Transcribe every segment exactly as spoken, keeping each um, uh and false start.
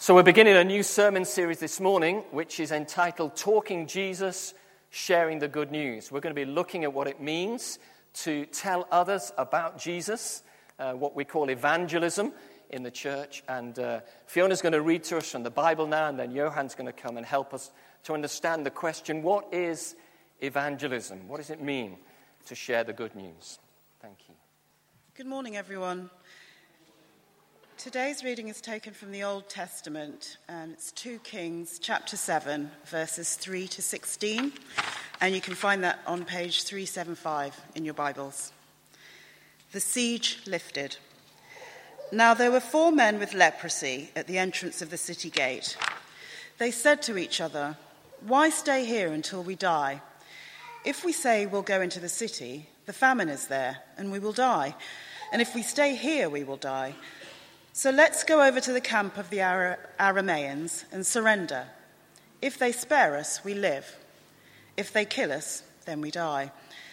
So we're beginning a new sermon series this morning, which is entitled Talking Jesus, Sharing the Good News. We're going to be looking at what it means to tell others about Jesus, uh, what we call evangelism in the church. And uh, Fiona's going to read to us from the Bible now, and then Johan's going to come and help us to understand the question, what is evangelism? What does it mean to share the good news? Thank you. Good morning, everyone. Today's reading is taken from the Old Testament, and it's Second Kings chapter seven, verses three to sixteen, and you can find that on page three seventy-five in your Bibles. The siege lifted. Now there were four men with leprosy at the entrance of the city gate. They said to each other, "Why stay here until we die? If we say we'll go into the city, the famine is there, and we will die. And if we stay here, we will die. So let's go over to the camp of the Ara- Arameans and surrender. If they spare us, we live. If they kill us, then we die."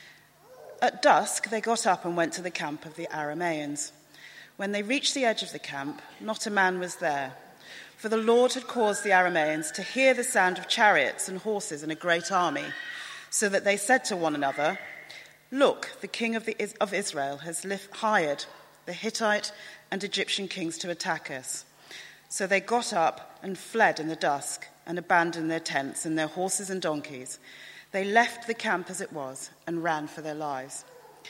At dusk, they got up and went to the camp of the Arameans. When they reached the edge of the camp, not a man was there, for the Lord had caused the Arameans to hear the sound of chariots and horses and a great army, so that they said to one another, "Look, the king of, the, of Israel has lift, hired the Hittite and Egyptian kings to attack us." So they got up and fled in the dusk and abandoned their tents and their horses and donkeys. They left the camp as it was and ran for their lives.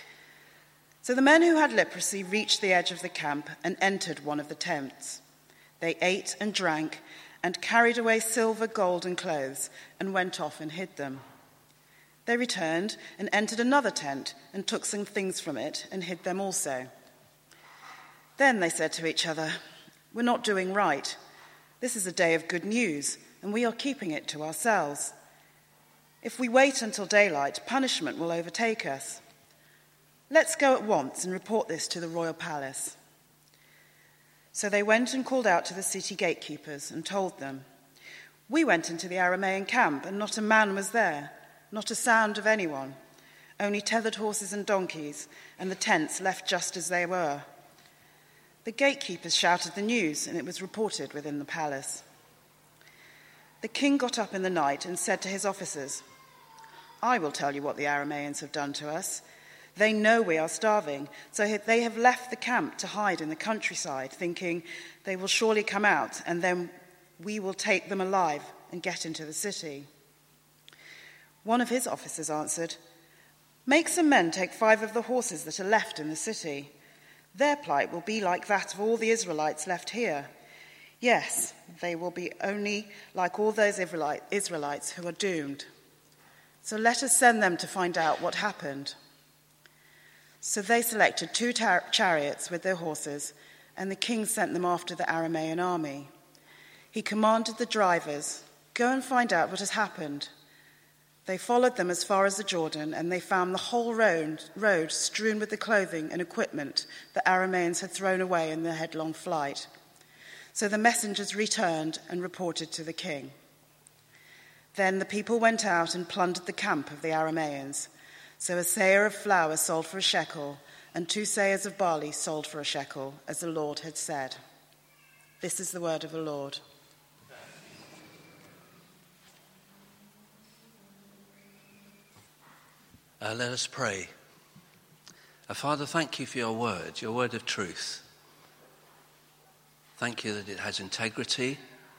So the men who had leprosy reached the edge of the camp and entered one of the tents. They ate and drank and carried away silver, gold, and clothes and went off and hid them. They returned and entered another tent and took some things from it and hid them also. Then they said to each other, "We're not doing right. This is a day of good news, and we are keeping it to ourselves. If we wait until daylight, punishment will overtake us. Let's go at once and report this to the royal palace." So they went and called out to the city gatekeepers and told them, "We went into the Aramean camp, and not a man was there, not a sound of anyone, only tethered horses and donkeys, and the tents left just as they were." The gatekeepers shouted the news, and it was reported within the palace. The king got up in the night and said to his officers, "I will tell you what the Arameans have done to us. They know we are starving, so they have left the camp to hide in the countryside, thinking they will surely come out, and then we will take them alive and get into the city." One of his officers answered, "Make some men take five of the horses that are left in the city. Their plight will be like that of all the Israelites left here. Yes, they will be only like all those Israelites who are doomed. So let us send them to find out what happened." So they selected two tar- chariots with their horses, and the king sent them after the Aramean army. He commanded the drivers, "Go and find out what has happened." They followed them as far as the Jordan, and they found the whole road, road strewn with the clothing and equipment the Arameans had thrown away in their headlong flight. So the messengers returned and reported to the king. Then the people went out and plundered the camp of the Arameans. So a seah of flour sold for a shekel, and two seahs of barley sold for a shekel, as the Lord had said. This is the word of the Lord. Uh, let us pray. Uh, Father, thank you for your word, your word of truth. Thank you that it has integrity,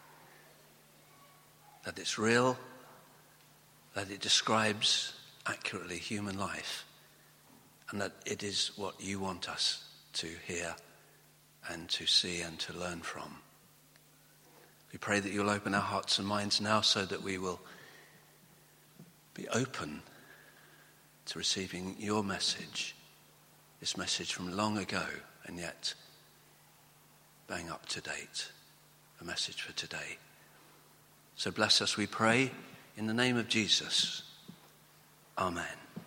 that it's real, that it describes accurately human life, and that it is what you want us to hear and to see and to learn from. We pray that you'll open our hearts and minds now so that we will be open to receiving your message, this message from long ago and yet bang up to date, a message for today. So bless us, we pray, in the name of Jesus. Amen.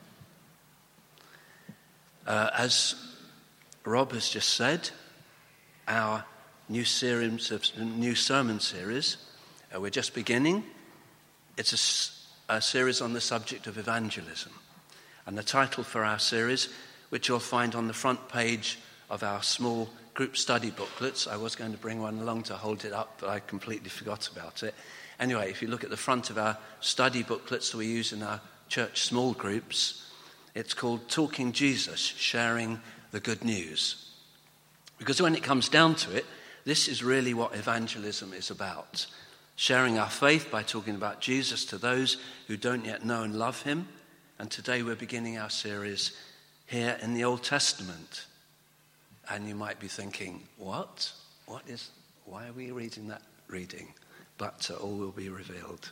Uh, as Rob has just said, our new series of new sermon series, uh, we're just beginning. It's a, a series on the subject of evangelism. And the title for our series, which you'll find on the front page of our small group study booklets. I was going to bring one along to hold it up, but I completely forgot about it. Anyway, if you look at the front of our study booklets that we use in our church small groups, it's called Talking Jesus, Sharing the Good News. Because when it comes down to it, this is really what evangelism is about. Sharing our faith by talking about Jesus to those who don't yet know and love him. And today we're beginning our series here in the Old Testament. And you might be thinking, what? What is, why are we reading that reading? But uh, all will be revealed.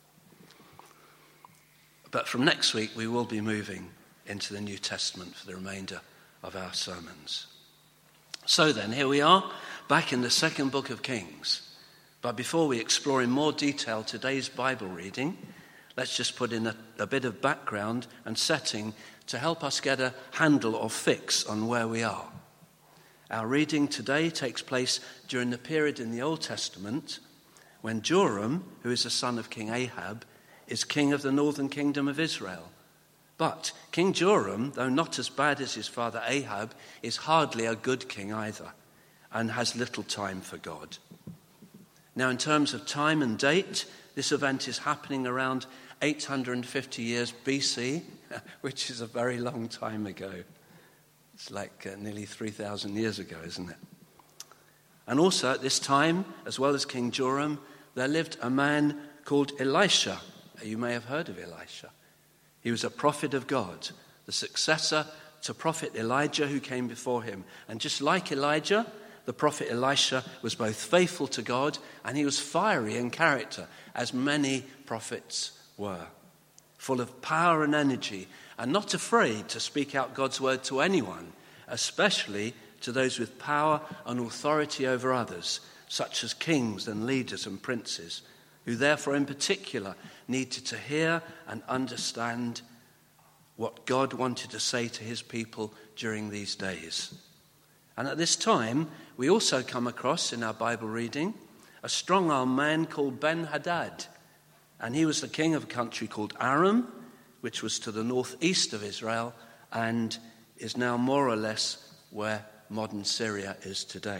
But from next week, we will be moving into the New Testament for the remainder of our sermons. So then, here we are, back in the second book of Kings. But before we explore in more detail today's Bible reading, let's just put in a, a bit of background and setting to help us get a handle or fix on where we are. Our reading today takes place during the period in the Old Testament when Joram, who is the son of King Ahab, is king of the northern kingdom of Israel. But King Joram, though not as bad as his father Ahab, is hardly a good king either and has little time for God. Now, in terms of time and date, this event is happening around eight hundred fifty years B C, which is a very long time ago. It's like uh, nearly three thousand years ago, isn't it? And also at this time, as well as King Joram, there lived a man called Elisha. You may have heard of Elisha. He was a prophet of God, the successor to prophet Elijah who came before him. And just like Elijah, the prophet Elisha was both faithful to God and he was fiery in character, as many prophets were, full of power and energy and not afraid to speak out God's word to anyone, especially to those with power and authority over others, such as kings and leaders and princes, who therefore in particular needed to hear and understand what God wanted to say to his people during these days. And at this time, we also come across in our Bible reading a strong-armed man called Ben-Hadad. And he was the king of a country called Aram, which was to the northeast of Israel and is now more or less where modern Syria is today.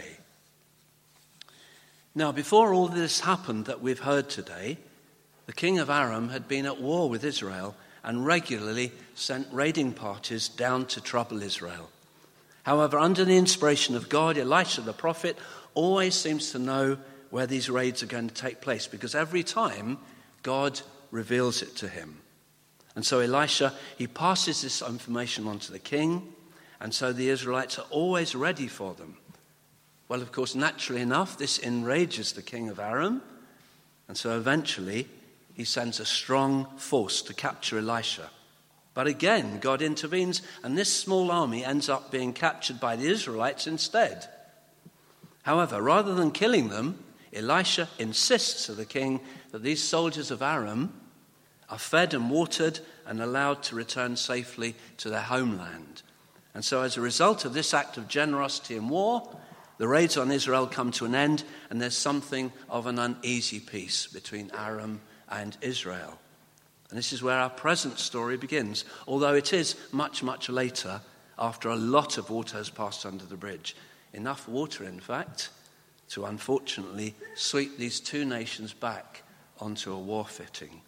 Now, before all this happened that we've heard today, the king of Aram had been at war with Israel and regularly sent raiding parties down to trouble Israel. However, under the inspiration of God, Elisha the prophet always seems to know where these raids are going to take place, because every time God reveals it to him. And so Elisha, he passes this information on to the king, and so the Israelites are always ready for them. Well, of course, naturally enough, this enrages the king of Aram, and so eventually he sends a strong force to capture Elisha. But again, God intervenes, and this small army ends up being captured by the Israelites instead. However, rather than killing them, Elisha insists to the king that these soldiers of Aram are fed and watered and allowed to return safely to their homeland. And so as a result of this act of generosity in war, the raids on Israel come to an end, and there's something of an uneasy peace between Aram and Israel. And this is where our present story begins, although it is much, much later, after a lot of water has passed under the bridge. Enough water, in fact, to unfortunately sweep these two nations back onto a war footing.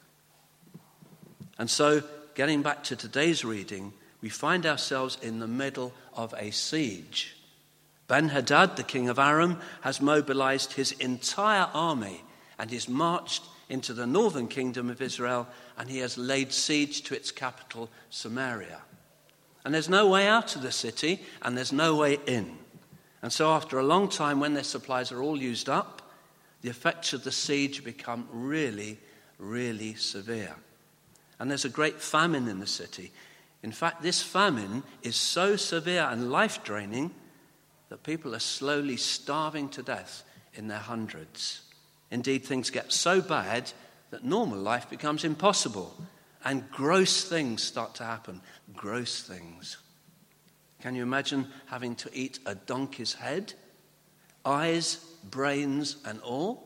And so, getting back to today's reading, we find ourselves in the middle of a siege. Ben-Hadad, the king of Aram, has mobilized his entire army and is marched into the northern kingdom of Israel, and he has laid siege to its capital, Samaria. And there's no way out of the city, and there's no way in. And so after a long time, when their supplies are all used up, the effects of the siege become really, really severe. And there's a great famine in the city. In fact, this famine is so severe and life-draining that people are slowly starving to death in their hundreds. Indeed, things get so bad that normal life becomes impossible, and gross things start to happen. Gross things. Can you imagine having to eat a donkey's head? Eyes, brains, and all?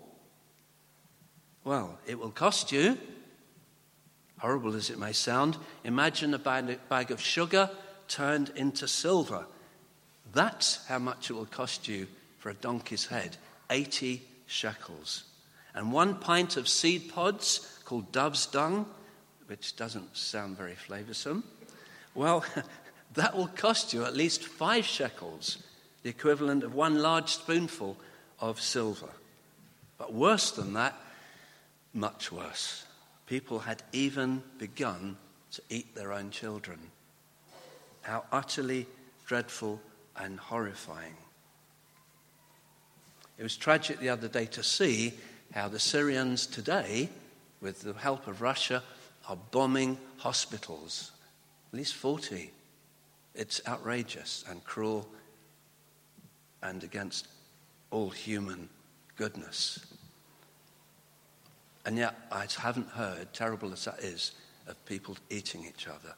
Well, it will cost you. Horrible as it may sound, imagine a bag of sugar turned into silver. That's how much it will cost you for a donkey's head, eighty shekels. And one pint of seed pods called dove's dung, which doesn't sound very flavoursome, well, that will cost you at least five shekels, the equivalent of one large spoonful of silver. But worse than that, much worse. People had even begun to eat their own children. How utterly dreadful and horrifying. It was tragic the other day to see how the Syrians today, with the help of Russia, are bombing hospitals. At least forty. It's outrageous and cruel and against all human goodness. And yet I haven't heard, terrible as that is, of people eating each other.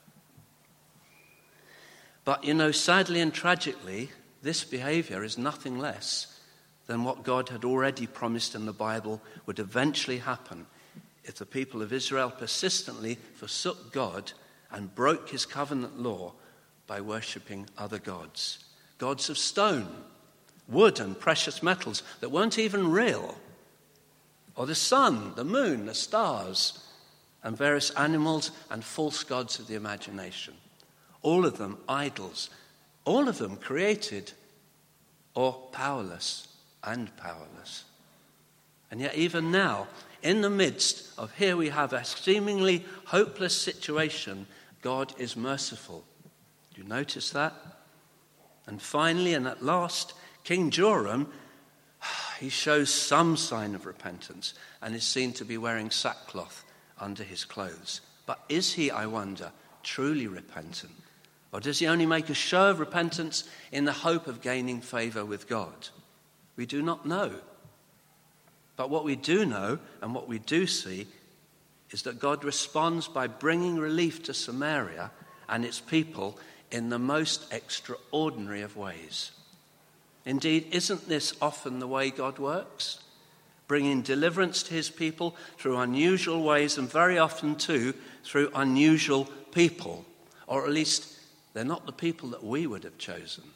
But, you know, sadly and tragically, this behavior is nothing less than what God had already promised in the Bible would eventually happen if the people of Israel persistently forsook God and broke his covenant law by worshipping other gods. Gods of stone, wood and precious metals that weren't even real. Or the sun, the moon, the stars, and various animals and false gods of the imagination. All of them idols, all of them created or powerless and powerless. And yet even now, in the midst of here we have a seemingly hopeless situation, God is merciful. Do you notice that? And finally and at last, King Joram, he shows some sign of repentance and is seen to be wearing sackcloth under his clothes. But is he, I wonder, truly repentant? Or does he only make a show of repentance in the hope of gaining favor with God? We do not know. But what we do know and what we do see is that God responds by bringing relief to Samaria and its people in the most extraordinary of ways. Indeed, isn't this often the way God works? Bringing deliverance to his people through unusual ways, and very often too through unusual people. Or at least they're not the people that we would have chosen.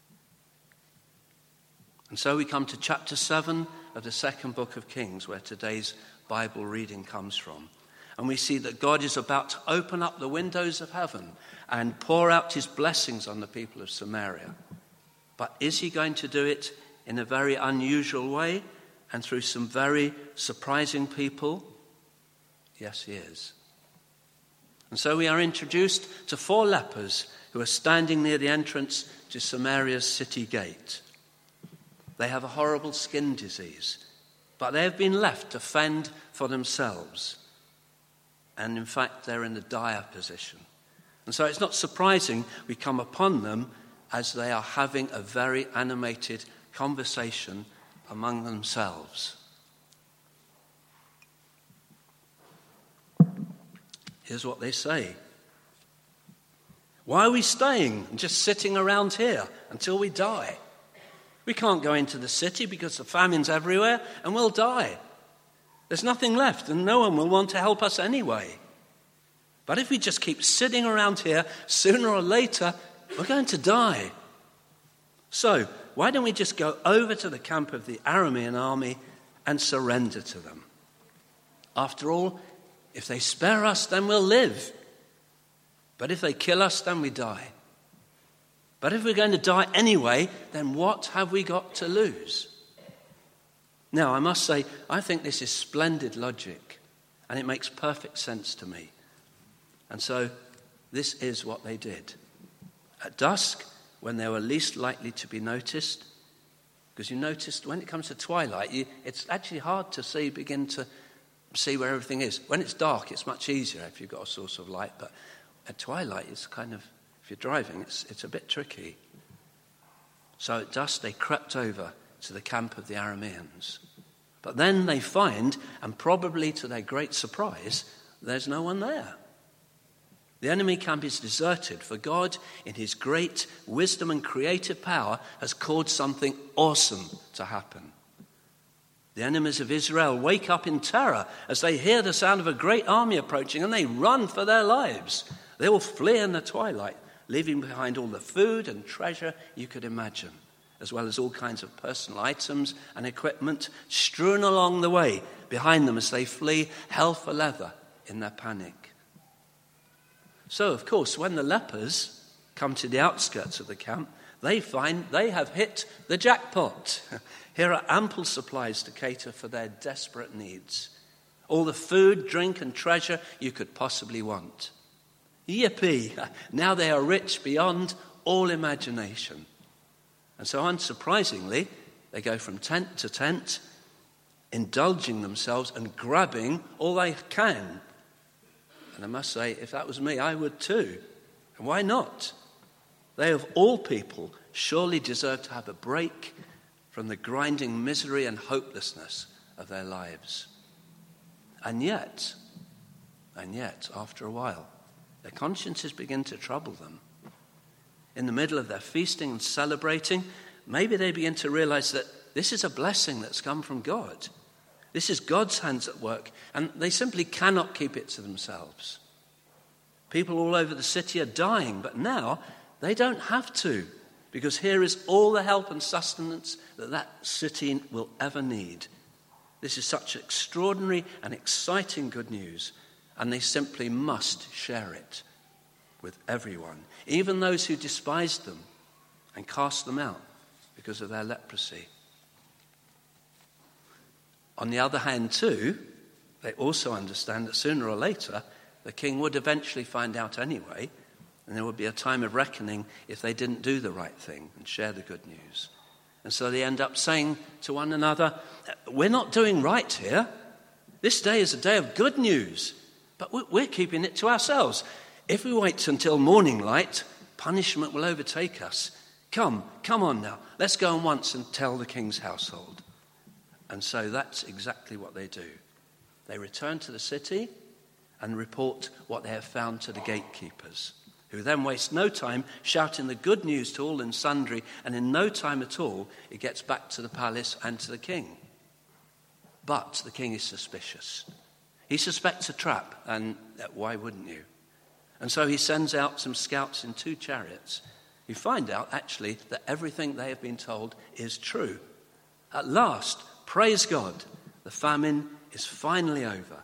And so we come to chapter seven of the second book of Kings, where today's Bible reading comes from. And we see that God is about to open up the windows of heaven and pour out his blessings on the people of Samaria. But is he going to do it in a very unusual way and through some very surprising people? Yes, he is. And so we are introduced to four lepers who are standing near the entrance to Samaria's city gate. They have a horrible skin disease, but they have been left to fend for themselves. And in fact, they're in a dire position. And so it's not surprising we come upon them as they are having a very animated conversation among themselves. Here's what they say. Why are we staying and just sitting around here until we die? We can't go into the city because the famine's everywhere and we'll die. There's nothing left and no one will want to help us anyway. But if we just keep sitting around here, sooner or later, we're going to die. So, why don't we just go over to the camp of the Aramean army and surrender to them? After all, if they spare us, then we'll live. But if they kill us, then we die. But if we're going to die anyway, then what have we got to lose? Now, I must say, I think this is splendid logic, and it makes perfect sense to me. And so, this is what they did. At dusk, when they were least likely to be noticed, because you noticed when it comes to twilight, you, it's actually hard to see, begin to see where everything is. When it's dark, it's much easier if you've got a source of light, but at twilight, it's kind of, if you're driving, it's, it's a bit tricky. So at dusk, they crept over to the camp of the Arameans. But then they find, and probably to their great surprise, there's no one there. The enemy camp is deserted, for God, in his great wisdom and creative power, has caused something awesome to happen. The enemies of Israel wake up in terror as they hear the sound of a great army approaching, and they run for their lives. They will flee in the twilight, leaving behind all the food and treasure you could imagine, as well as all kinds of personal items and equipment strewn along the way behind them as they flee hell for leather in their panic. So, of course, when the lepers come to the outskirts of the camp, they find they have hit the jackpot. Here are ample supplies to cater for their desperate needs. All the food, drink, and treasure you could possibly want. Yippee! Now they are rich beyond all imagination. And so, unsurprisingly, they go from tent to tent, indulging themselves and grabbing all they can. And I must say, if that was me, I would too. And why not? They, of all people, surely deserve to have a break from the grinding misery and hopelessness of their lives. And yet, and yet, after a while, their consciences begin to trouble them. In the middle of their feasting and celebrating, maybe they begin to realize that this is a blessing that's come from God. This is God's hands at work, and they simply cannot keep it to themselves. People all over the city are dying, but now they don't have to, because here is all the help and sustenance that that city will ever need. This is such extraordinary and exciting good news, and they simply must share it with everyone, even those who despised them and cast them out because of their leprosy. On the other hand, too, they also understand that sooner or later the king would eventually find out anyway, and there would be a time of reckoning if they didn't do the right thing and share the good news. And so they end up saying to one another, we're not doing right here. This day is a day of good news, but we're keeping it to ourselves. If we wait until morning light, punishment will overtake us. Come, come on now, let's go on once and tell the king's household. And so that's exactly what they do. They return to the city and report what they have found to the gatekeepers, who then waste no time shouting the good news to all and sundry, and in no time at all it gets back to the palace and to the king. But the king is suspicious. He suspects a trap, and why wouldn't you? And so he sends out some scouts in two chariots who find out actually that everything they have been told is true. At last, praise God, the famine is finally over.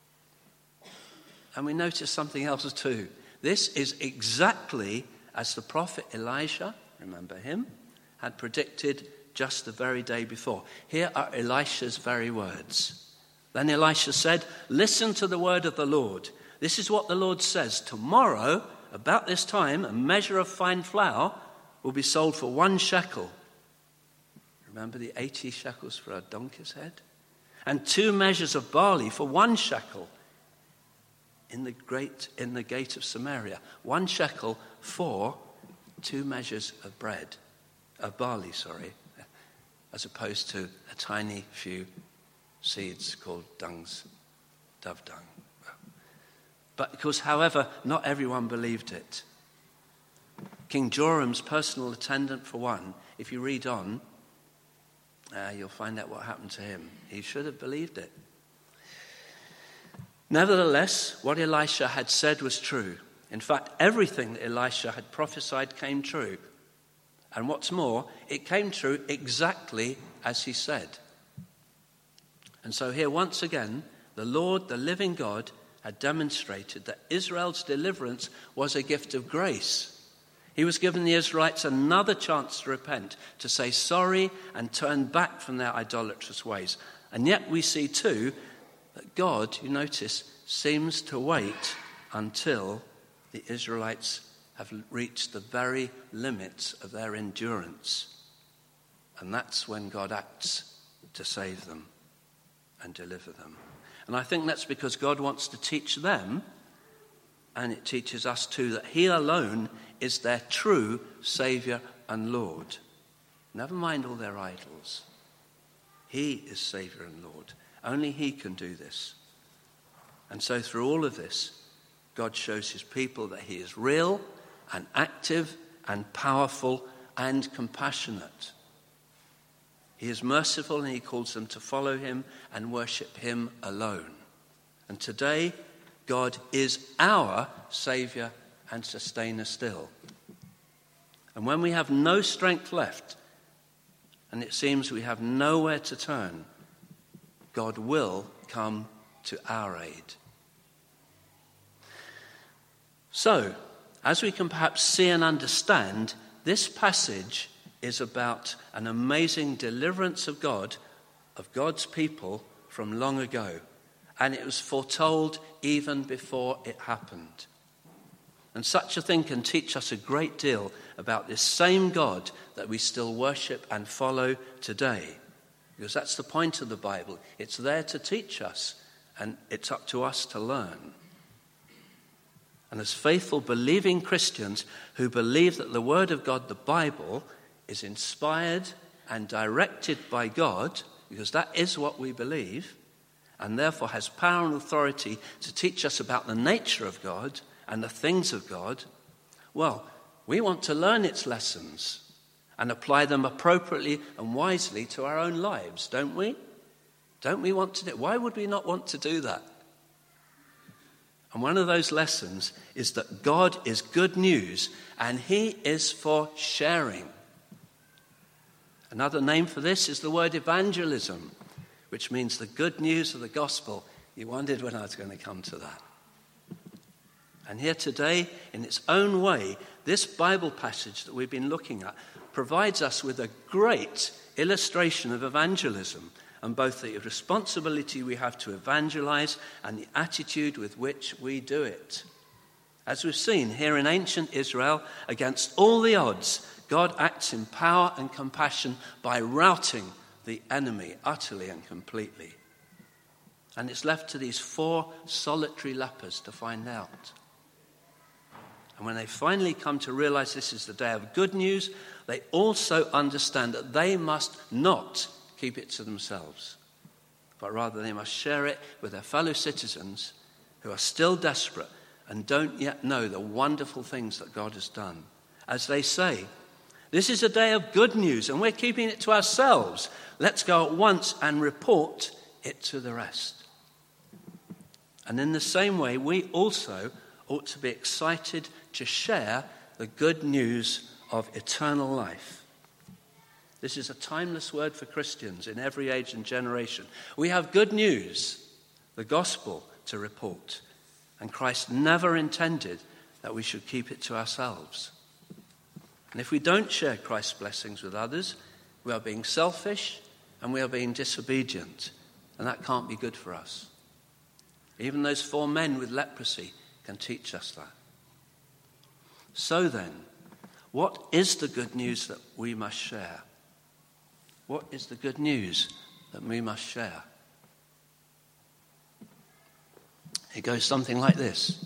And we notice something else too. This is exactly as the prophet Elijah, remember him, had predicted just the very day before. Here are Elisha's very words. Then Elisha said, listen to the word of the Lord. This is what the Lord says. Tomorrow, about this time, a measure of fine flour will be sold for one shekel. Remember the eighty shekels for a donkey's head? And two measures of barley for one shekel in the great in the gate of Samaria. One shekel for two measures of bread, of barley, sorry, as opposed to a tiny few seeds called dungs, dove dung. But because, however, not everyone believed it. King Joram's personal attendant, for one, if you read on, uh, you'll find out what happened to him. He should have believed it. Nevertheless, what Elisha had said was true. In fact, everything that Elisha had prophesied came true. And what's more, it came true exactly as he said. And so here, once again, the Lord, the living God, had demonstrated that Israel's deliverance was a gift of grace. He was giving the Israelites another chance to repent, to say sorry and turn back from their idolatrous ways. And yet we see too that God, you notice, seems to wait until the Israelites have reached the very limits of their endurance. And that's when God acts to save them and deliver them. And I think that's because God wants to teach them, and it teaches us too, that he alone is their true Saviour and Lord. Never mind all their idols. He is Saviour and Lord. Only he can do this. And so through all of this, God shows his people that he is real and active and powerful and compassionate. He is merciful, and he calls them to follow him and worship him alone. And today, God is our Saviour and Sustainer still. And when we have no strength left, and it seems we have nowhere to turn, God will come to our aid. So, as we can perhaps see and understand, this passage is about an amazing deliverance of God, of God's people from long ago. And it was foretold even before it happened. And such a thing can teach us a great deal about this same God that we still worship and follow today. Because that's the point of the Bible. It's there to teach us, and it's up to us to learn. And as faithful, believing Christians who believe that the Word of God, the Bible, is inspired and directed by God, because that is what we believe, and therefore has power and authority to teach us about the nature of God and the things of God, well, we want to learn its lessons and apply them appropriately and wisely to our own lives, don't we? Don't we want to do it? Why would we not want to do that? And one of those lessons is that God is good news and he is for sharing. Another name for this is the word evangelism, which means the good news of the gospel. You wondered when I was going to come to that. And here today, in its own way, this Bible passage that we've been looking at provides us with a great illustration of evangelism, and both the responsibility we have to evangelize and the attitude with which we do it. As we've seen here in ancient Israel, against all the odds, God acts in power and compassion by routing the enemy utterly and completely. And it's left to these four solitary lepers to find out. And when they finally come to realize this is the day of good news, they also understand that they must not keep it to themselves, but rather they must share it with their fellow citizens who are still desperate and don't yet know the wonderful things that God has done. As they say, this is a day of good news and we're keeping it to ourselves. Let's go at once and report it to the rest. And in the same way, we also ought to be excited to share the good news of eternal life. This is a timeless word for Christians in every age and generation. We have good news, the gospel, to report. And Christ never intended that we should keep it to ourselves. And if we don't share Christ's blessings with others, we are being selfish and we are being disobedient. And that can't be good for us. Even those four men with leprosy can teach us that. So then, what is the good news that we must share? What is the good news that we must share? It goes something like this.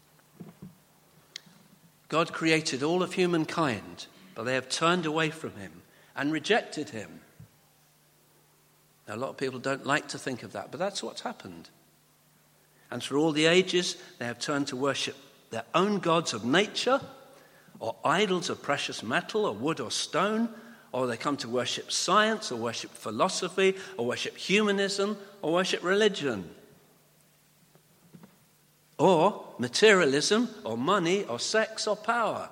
God created all of humankind, but they have turned away from him and rejected him. Now, a lot of people don't like to think of that, but that's what's happened. And through all the ages, they have turned to worship their own gods of nature, or idols of precious metal, or wood or stone, or they come to worship science, or worship philosophy, or worship humanism, or worship religion. Or materialism, or money, or sex, or power.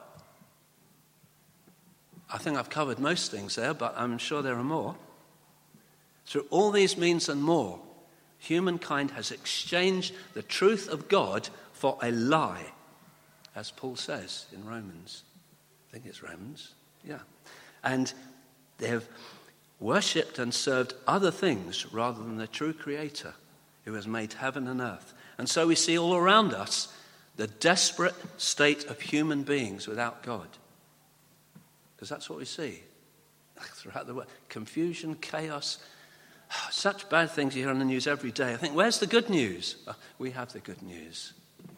I think I've covered most things there, but I'm sure there are more. Through all these means and more, humankind has exchanged the truth of God for a lie, as Paul says in Romans. I think it's Romans, yeah. And they have worshipped and served other things rather than the true Creator who has made heaven and earth. And so we see all around us the desperate state of human beings without God. Because that's what we see throughout the world. Confusion, chaos, such bad things you hear on the news every day. I think, where's the good news? Oh, we have the good news.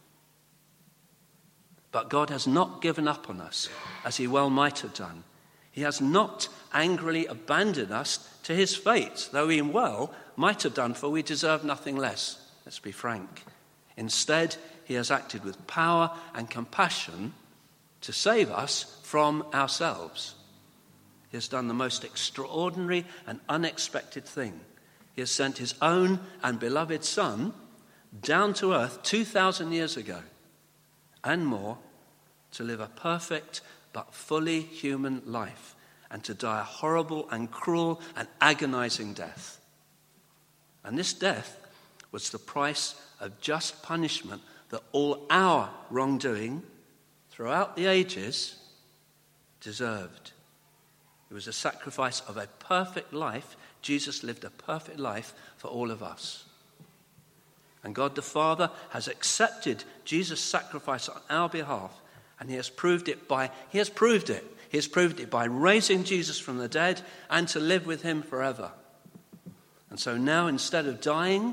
But God has not given up on us, as he well might have done. He has not angrily abandoned us to his fate, though he well might have done, for we deserve nothing less. Let's be frank. Instead, he has acted with power and compassion to save us from ourselves. He has done the most extraordinary and unexpected thing. He has sent his own and beloved Son down to earth two thousand years ago and more to live a perfect, but fully human life, and to die a horrible and cruel and agonizing death. And this death was the price of just punishment that all our wrongdoing throughout the ages deserved. It was a sacrifice of a perfect life. Jesus lived a perfect life for all of us. And God the Father has accepted Jesus' sacrifice on our behalf, and he has proved it by, he has proved it. He has proved it by raising Jesus from the dead and to live with him forever. And so now, instead of dying,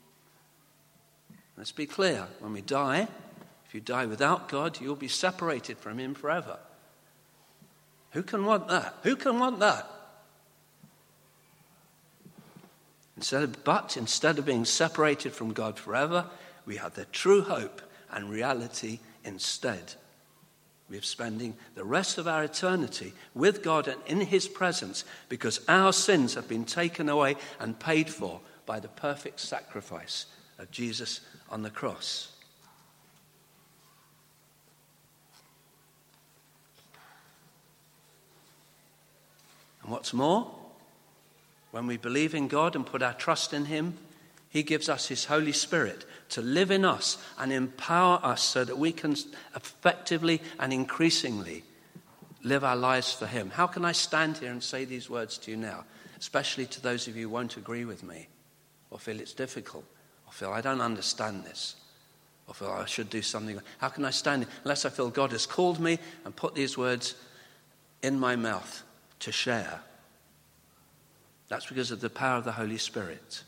let's be clear, when we die, if you die without God, you'll be separated from him forever. Who can want that? Who can want that? Instead of, but instead of being separated from God forever, we have the true hope and reality instead. We are spending the rest of our eternity with God and in his presence because our sins have been taken away and paid for by the perfect sacrifice of Jesus on the cross. And what's more, when we believe in God and put our trust in him, he gives us his Holy Spirit to live in us and empower us so that we can effectively and increasingly live our lives for him. How can I stand here and say these words to you now, especially to those of you who won't agree with me or feel it's difficult or feel I don't understand this or feel I should do something? How can I stand here unless I feel God has called me and put these words in my mouth to share? That's because of the power of the Holy Spirit.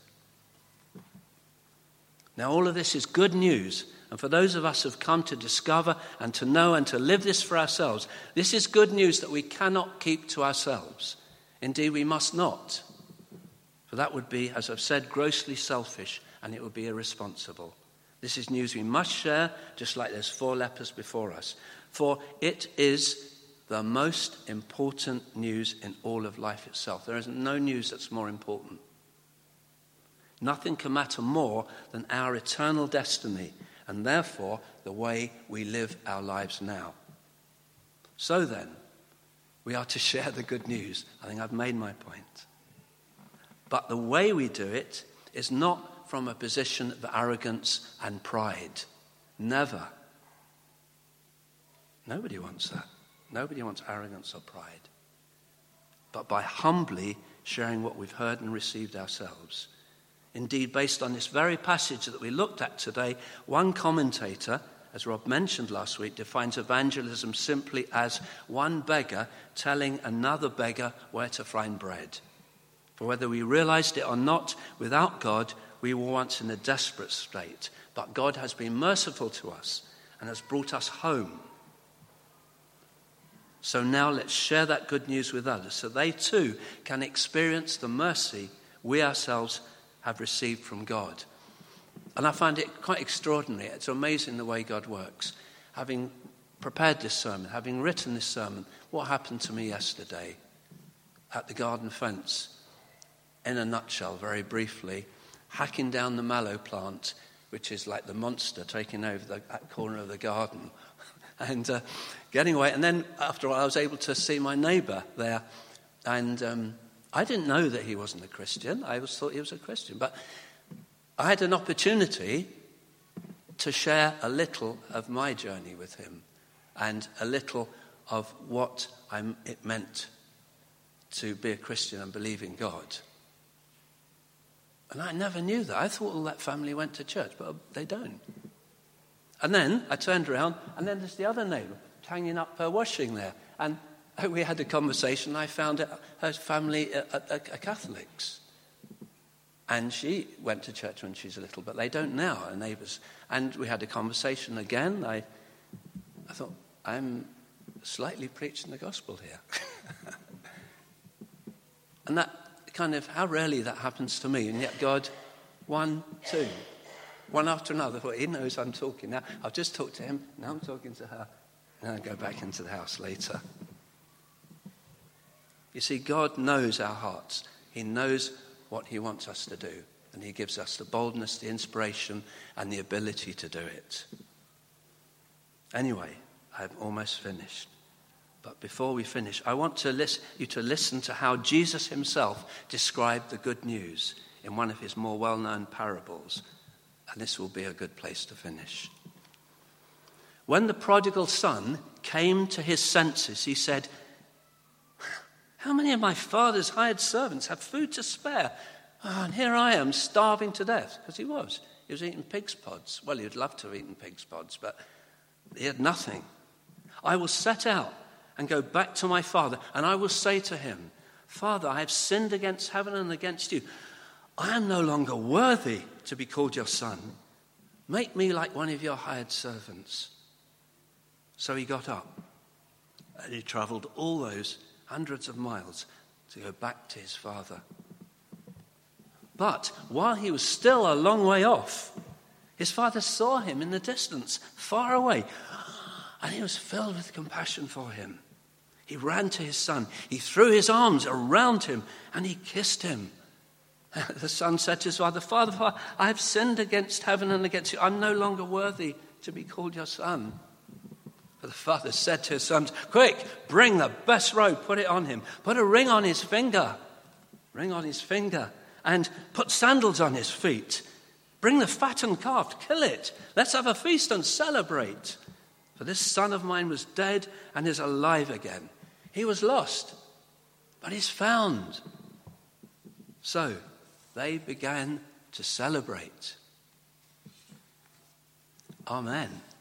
Now, all of this is good news. And for those of us who have come to discover and to know and to live this for ourselves, this is good news that we cannot keep to ourselves. Indeed, we must not. For that would be, as I've said, grossly selfish, and it would be irresponsible. This is news we must share, just like there's four lepers before us. For it is the most important news in all of life itself. There is no news that's more important. Nothing can matter more than our eternal destiny and therefore the way we live our lives now. So then, we are to share the good news. I think I've made my point. But the way we do it is not from a position of arrogance and pride. Never. Nobody wants that. Nobody wants arrogance or pride. But by humbly sharing what we've heard and received ourselves. Indeed, based on this very passage that we looked at today, one commentator, as Rob mentioned last week, defines evangelism simply as one beggar telling another beggar where to find bread. For whether we realized it or not, without God, we were once in a desperate state. But God has been merciful to us and has brought us home. So now let's share that good news with others so they too can experience the mercy we ourselves have received from God. And I find it quite extraordinary. It's amazing the way God works. Having prepared this sermon, having written this sermon, what happened to me yesterday at the garden fence? In a nutshell, very briefly, hacking down the mallow plant, which is like the monster taking over the, that corner of the garden, and uh, getting away. And then after all, I was able to see my neighbour there, and um, I didn't know that he wasn't a Christian. I always thought he was a Christian. But I had an opportunity to share a little of my journey with him and a little of what I'm, it meant to be a Christian and believe in God. And I never knew that. I thought all that family went to church, but they don't. And then I turned around, and then there's the other neighbour hanging up her washing there. And we had a conversation. I found out her family are, are, are Catholics. And she went to church when she was little, but they don't now, her neighbours. And we had a conversation again. I, I thought, I'm slightly preaching the gospel here. And that kind of, how rarely that happens to me. And yet God, one, two, one after another. Well, he knows I'm talking now. I've just talked to him. Now I'm talking to her. And I'll go back into the house later. You see, God knows our hearts. He knows what he wants us to do. And he gives us the boldness, the inspiration, and the ability to do it. Anyway, I've almost finished. But before we finish, I want to listen, you to listen to how Jesus himself described the good news in one of his more well-known parables. And this will be a good place to finish. When the prodigal son came to his senses, he said, "How many of my father's hired servants have food to spare? Oh, and here I am starving to death." Because he was. He was eating pig's pods. Well, he'd love to have eaten pig's pods, but he had nothing. "I will set out and go back to my father, and I will say to him, 'Father, I have sinned against heaven and against you. I am no longer worthy to be called your son. Make me like one of your hired servants.' So he got up, and he traveled all those hundreds of miles to go back to his father. But while he was still a long way off, his father saw him in the distance, far away, and he was filled with compassion for him. He ran to his son, he threw his arms around him, and he kissed him. The son said to his father, 'Father, Father, I have sinned against heaven and against you. I'm no longer worthy to be called your son.' But the father said to his sons, 'Quick, bring the best robe, put it on him. Put a ring on his finger, ring on his finger, and put sandals on his feet. Bring the fattened calf, kill it. Let's have a feast and celebrate. For this son of mine was dead and is alive again. He was lost, but he's found.' So they began to celebrate." Amen.